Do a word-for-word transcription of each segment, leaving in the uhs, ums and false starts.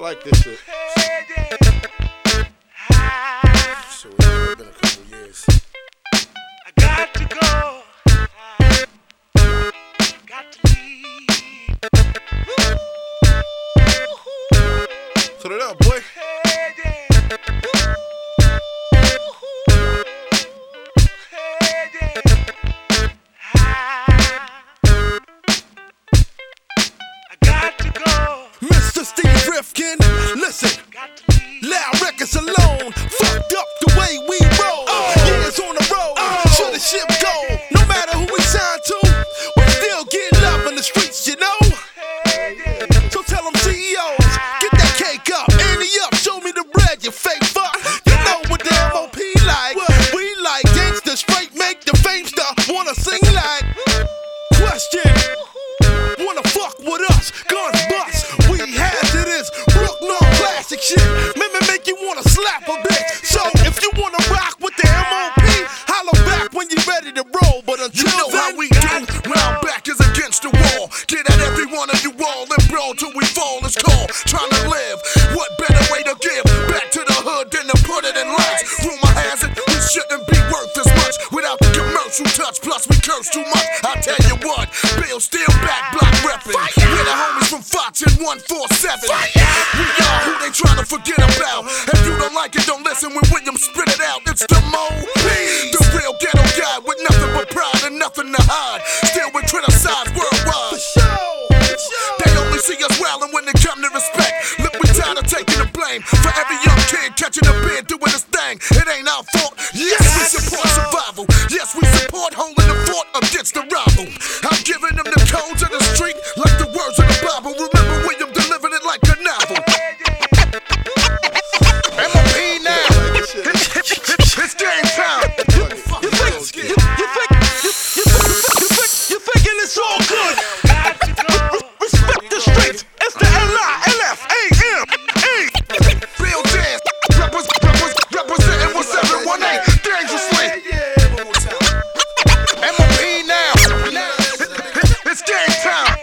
like this shit. So it's been a couple years. I got to go. Got to leave. Turn it up, boy. Mister Steve Rifkin, listen, Loud Records alone, fucked up the way we roll. Oh. Years on the road, oh. Should the ship go? No matter who we sign to, we still get love in the streets, you know. So tell them C E Os, get that cake up, ante up, show me the bread, you fake fuck. You know what the M O P like? We like gangsta, straight make the fame star wanna sing like. Question, wanna fuck with us? Guns bust. Classic shit, maybe make you wanna slap a bitch. So if you wanna rock with the M O P, holler back when you're ready to roll. But until you know then, how we do. Round back is against the wall. Get at every one of you all and brawl till we fall. It's called trying to live. What better way to give back to the hood than to put it in lights? Rumor has it we shouldn't be worth as much without the commercial touch. Plus we curse too much. I tell you what, Bill still back, block reppin'. We're the homies from Fox and one four seven. We are who they trying to forget about. If you don't like it, don't listen when William spit it out. It's the Mo P, the real ghetto guy with nothing but pride and nothing to hide. Still we criticize worldwide. They only see us wildin' when they come to respect. Look, we tired of taking the blame for every young kid catching a beer doing his thing. It ain't our fault. Yes, we support survival. Yes, we support holding the fort against the rival. I'm giving them the codes of the street like the words of the Bible. Remember William delivered it like a novel. M O P now. It's game time. You think, you think, you think, you think, you thinking it's all good? Respect the streets. It's the L I L F A M E. Real dance. Representing one seven one eight dangerously. M O P now. It's game time.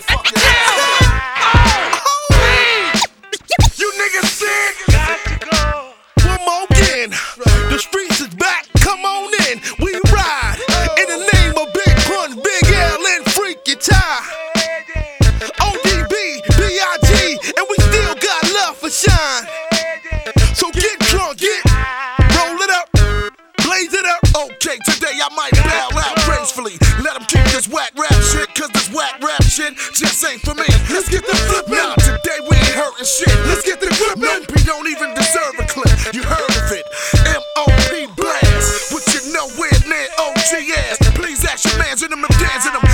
You niggas sick? one more again. The streets is back, come on in. We ride in the name of Big Pun, Big L, and Freaky Ty. O D B, B I G, and we still got love for shine. So get drunk, get, roll it up, blaze it up. Okay, today I might bow out gracefully. Let them keep this whack rap shit, cause this whack rap shit just ain't for me. Let's get the flip Nah, out. today we ain't hurting shit. Let's get the clip No in. P don't even deserve a clip. You heard of it. M O P blast. What you know we're near O G S. Please ask your mans in them if dance in them.